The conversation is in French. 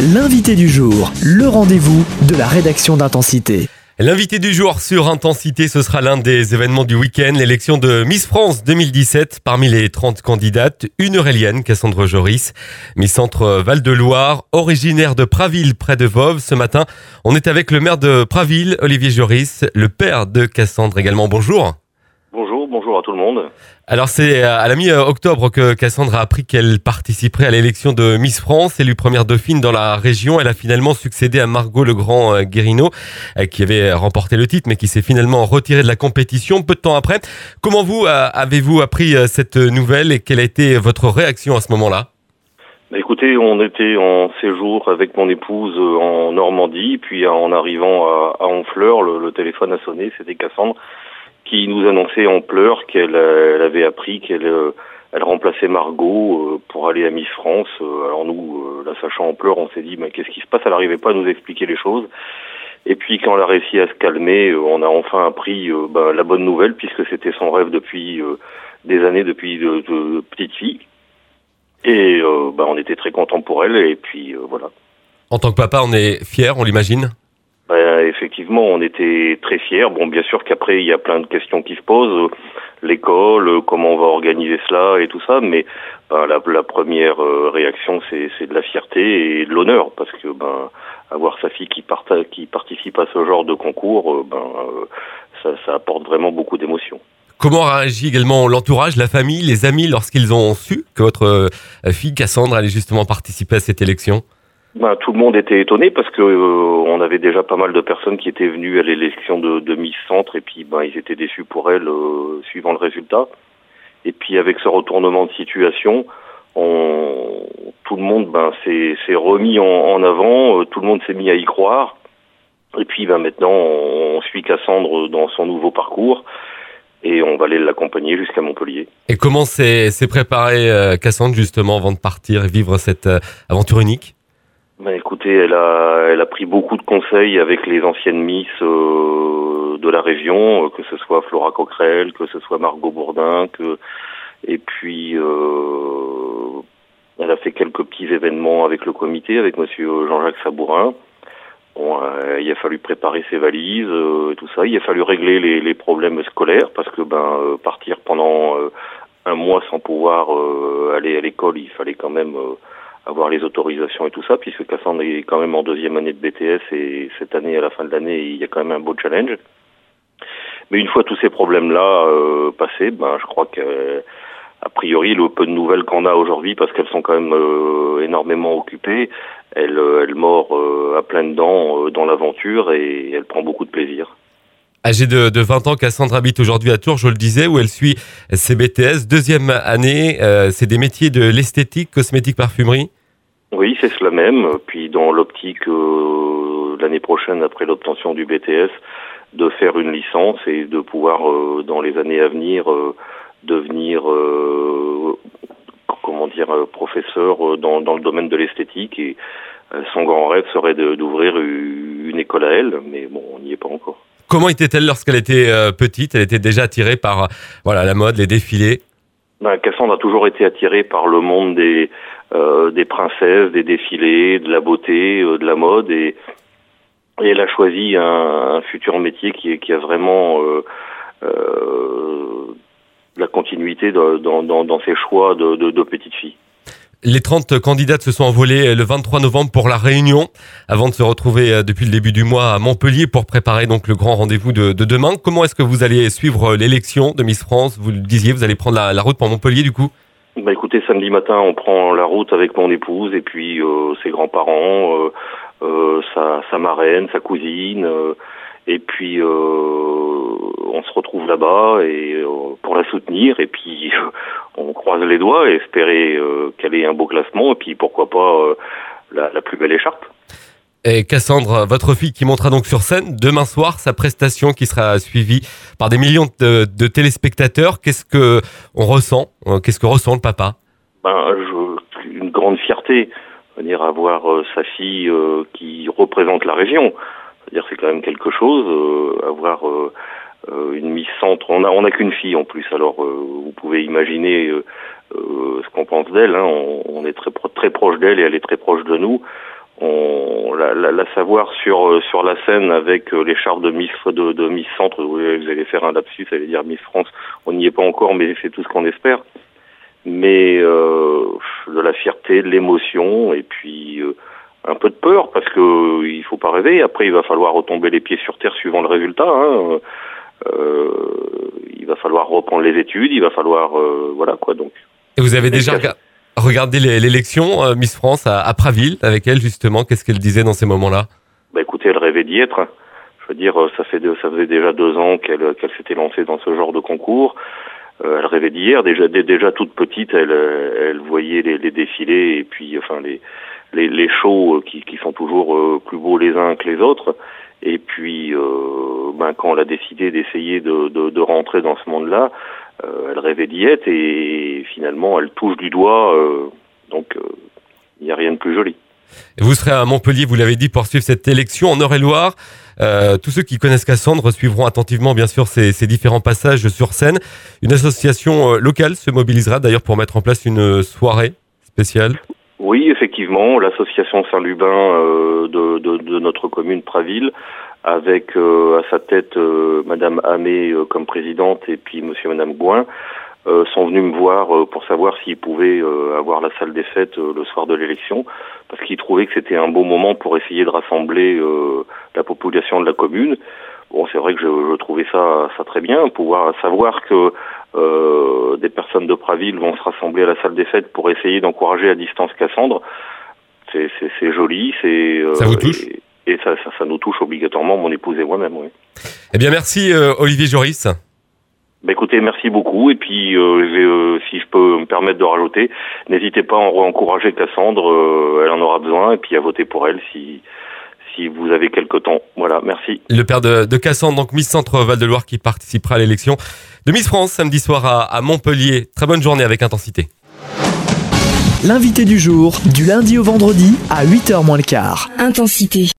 L'invité du jour, le rendez-vous de la rédaction d'Intensité. L'invité du jour sur Intensité, ce sera l'un des événements du week-end, l'élection de Miss France 2017. Parmi les 30 candidates, une Eurélienne, Cassandre Joris, Miss Centre Val-de-Loire, originaire de Praville, près de Voves. Ce matin, on est avec le maire de Praville, Olivier Joris, le père de Cassandre également. Bonjour. Bonjour à tout le monde. Alors c'est à la mi-octobre que Cassandre a appris qu'elle participerait à l'élection de Miss France, élue première dauphine dans la région. Elle a finalement succédé à Margot Legrand-Guérino, qui avait remporté le titre, mais qui s'est finalement retirée de la compétition peu de temps après. Comment avez-vous appris cette nouvelle et quelle a été votre réaction à ce moment-là ? Écoutez, on était en séjour avec mon épouse en Normandie, puis en arrivant à Honfleur, le téléphone a sonné, c'était Cassandre, qui nous annonçait en pleurs qu'elle avait appris qu'elle remplaçait Margot pour aller à Miss France. Alors nous, la sachant en pleurs, on s'est dit mais qu'est-ce qui se passe ? Elle n'arrivait pas à nous expliquer les choses. Et puis quand elle a réussi à se calmer, on a enfin appris la bonne nouvelle, puisque c'était son rêve depuis des années, depuis de petite fille. Et on était très contents pour elle, et puis voilà. En tant que papa, on est fiers, on l'imagine ? Effectivement, on était très fiers. Bon, bien sûr qu'après, il y a plein de questions qui se posent. L'école, comment on va organiser cela et tout ça. Mais la première réaction, c'est de la fierté et de l'honneur. Parce que avoir sa fille qui participe à ce genre de concours, ça apporte vraiment beaucoup d'émotions. Comment réagit également l'entourage, la famille, les amis lorsqu'ils ont su que votre fille Cassandre allait justement participer à cette élection ? Tout le monde était étonné parce que on avait déjà pas mal de personnes qui étaient venues à l'élection de Miss Centre, et puis ils étaient déçus pour elle suivant le résultat. Et puis avec ce retournement de situation, tout le monde s'est remis en avant, tout le monde s'est mis à y croire. Et puis maintenant on suit Cassandre dans son nouveau parcours et on va aller l'accompagner jusqu'à Montpellier. Et comment s'est préparée Cassandre justement avant de partir et vivre cette aventure unique ? Écoutez, elle a pris beaucoup de conseils avec les anciennes Miss de la région, que ce soit Flora Coquerel, que ce soit Margot Bourdin, et puis elle a fait quelques petits événements avec le comité, avec monsieur Jean-Jacques Sabourin. Bon, il a fallu préparer ses valises et tout ça. Il a fallu régler les problèmes scolaires parce que partir pendant un mois sans pouvoir aller à l'école, il fallait quand même avoir les autorisations et tout ça, puisque Cassandre est quand même en deuxième année de BTS, et cette année, à la fin de l'année, il y a quand même un beau challenge. Mais une fois tous ces problèmes-là passés, je crois que a priori, le peu de nouvelles qu'on a aujourd'hui, parce qu'elles sont quand même énormément occupées, elle mord à pleines dents dans l'aventure, et elle prend beaucoup de plaisir. Âgée de 20 ans, Cassandre habite aujourd'hui à Tours, je le disais, où elle suit ses BTS. Deuxième année, c'est des métiers de l'esthétique, cosmétique, parfumerie ? Oui, c'est cela même. Puis dans l'optique, l'année prochaine, après l'obtention du BTS, de faire une licence et de pouvoir, dans les années à venir, devenir professeur dans le domaine de l'esthétique. Et son grand rêve serait d'ouvrir une école à elle, mais bon, on n'y est pas encore. Comment était-elle lorsqu'elle était petite ? Elle était déjà attirée par la mode, les défilés ? Cassandre a toujours été attirée par le monde des princesses, des défilés, de la beauté, de la mode, et elle a choisi un futur métier qui a vraiment la continuité dans ses choix de petite fille. Les 30 candidates se sont envolées le 23 novembre pour La Réunion, avant de se retrouver depuis le début du mois à Montpellier pour préparer donc le grand rendez-vous de demain. Comment est-ce que vous allez suivre l'élection de Miss France ? Vous le disiez, vous allez prendre la route pour Montpellier du coup ? Écoutez, samedi matin, on prend la route avec mon épouse, et puis ses grands-parents, sa marraine, sa cousine, et puis on se retrouve là-bas et pour la soutenir, et puis on croise les doigts et espérer qu'elle ait un beau classement, et puis pourquoi pas la plus belle écharpe. Et Cassandre, votre fille qui montera donc sur scène demain soir sa prestation qui sera suivie par des millions de téléspectateurs. Qu'est-ce que on ressent ? Qu'est-ce que ressent le papa ? Une grande fierté, venir avoir sa fille qui représente la région. C'est-à-dire c'est quand même quelque chose, avoir une Miss Centre. On a qu'une fille en plus, alors vous pouvez imaginer ce qu'on pense d'elle. On est très proche d'elle et elle est très proche de nous. la savoir sur la scène avec l'écharpe de Miss Centre. Vous allez faire un lapsus, allez dire Miss France. On n'y est pas encore, mais c'est tout ce qu'on espère. Mais de la fierté, de l'émotion, et puis un peu de peur, parce que il faut pas rêver. Après, il va falloir retomber les pieds sur terre suivant le résultat. Il va falloir reprendre les études, il va falloir voilà quoi. Donc. Et vous avez déjà regardé l'élection Miss France à Praville avec elle justement. Qu'est-ce qu'elle disait dans ces moments-là? Bah écoutez, elle rêvait d'y être. Je veux dire, ça faisait déjà 2 ans qu'elle s'était lancée dans ce genre de concours. Elle rêvait d'hier. Déjà toute petite, elle voyait les défilés et puis enfin les shows qui sont toujours plus beaux les uns que les autres. Et puis quand elle a décidé d'essayer de rentrer dans ce monde-là, elle rêvait d'y être et finalement elle touche du doigt. Donc il n'y a rien de plus joli. Et vous serez à Montpellier, vous l'avez dit, pour suivre cette élection en Eure-et-Loire. Tous ceux qui connaissent Cassandre suivront attentivement, bien sûr, ces différents passages sur scène. Une association locale se mobilisera d'ailleurs pour mettre en place une soirée spéciale. Oui, effectivement, l'association Saint-Lubin de notre commune Praville, avec à sa tête Madame Hamé comme présidente et puis Monsieur et Madame Gouin, sont venus me voir pour savoir s'ils pouvaient avoir la salle des fêtes le soir de l'élection, parce qu'ils trouvaient que c'était un beau moment pour essayer de rassembler la population de la commune. Bon, c'est vrai que je trouvais ça très bien, pouvoir savoir que des personnes de Praville vont se rassembler à la salle des fêtes pour essayer d'encourager à distance Cassandre. C'est joli, ça vous touche? Et ça nous touche obligatoirement, mon épouse et moi-même, oui. Eh bien, merci Olivier Joris. Écoutez, merci beaucoup. Et puis, si je peux me permettre de rajouter, n'hésitez pas à encourager Cassandre, elle en aura besoin, et puis à voter pour elle si vous avez quelque temps. Voilà, merci. Le père de Cassandre, donc Miss Centre Val-de-Loire, qui participera à l'élection de Miss France samedi soir à Montpellier. Très bonne journée avec Intensité. L'invité du jour, du lundi au vendredi à 8h moins le quart. Intensité.